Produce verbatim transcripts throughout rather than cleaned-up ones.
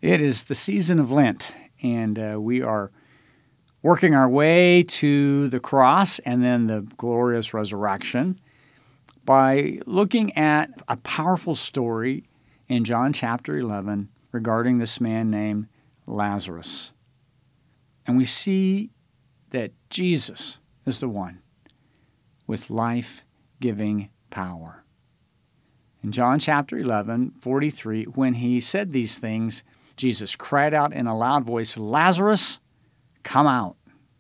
It is the season of Lent, and uh, we are working our way to the cross and then the glorious resurrection by looking at a powerful story in John chapter eleven regarding this man named Lazarus. And we see that Jesus is the one with life-giving power. In John chapter eleven, forty-three, when he said these things, Jesus cried out in a loud voice, "Lazarus, come out."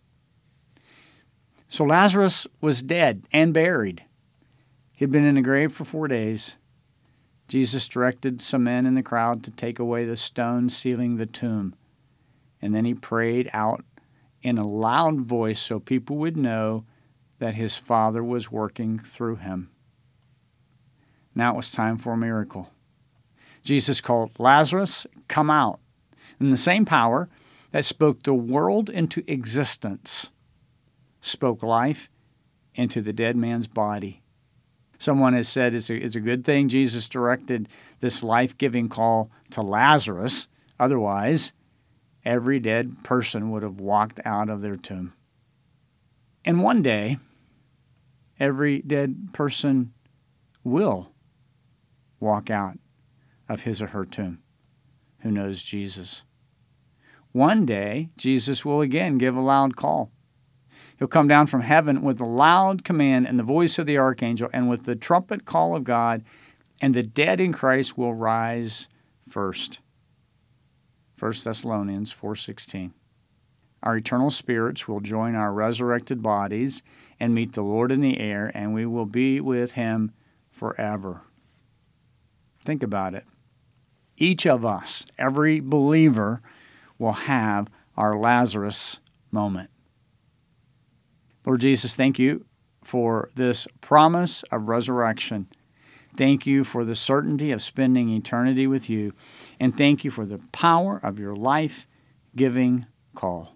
So Lazarus was dead and buried. He'd been in the grave for four days. Jesus directed some men in the crowd to take away the stone sealing the tomb. And then he prayed out in a loud voice so people would know that his Father was working through him. Now it was time for a miracle. Jesus called, "Lazarus, come out." And the same power that spoke the world into existence spoke life into the dead man's body. Someone has said it's a, it's a good thing Jesus directed this life-giving call to Lazarus. Otherwise, every dead person would have walked out of their tomb. And one day, every dead person will walk out of his or her tomb who knows Jesus. One day, Jesus will again give a loud call. He'll come down from heaven with a loud command and the voice of the archangel and with the trumpet call of God, and the dead in Christ will rise first. First Thessalonians four sixteen. Our eternal spirits will join our resurrected bodies and meet the Lord in the air, and we will be with him forever. Think about it. Each of us, every believer, will have our Lazarus moment. Lord Jesus, thank you for this promise of resurrection. Thank you for the certainty of spending eternity with you. And thank you for the power of your life-giving call.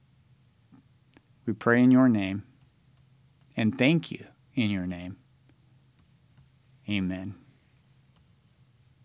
We pray in your name and thank you in your name. Amen.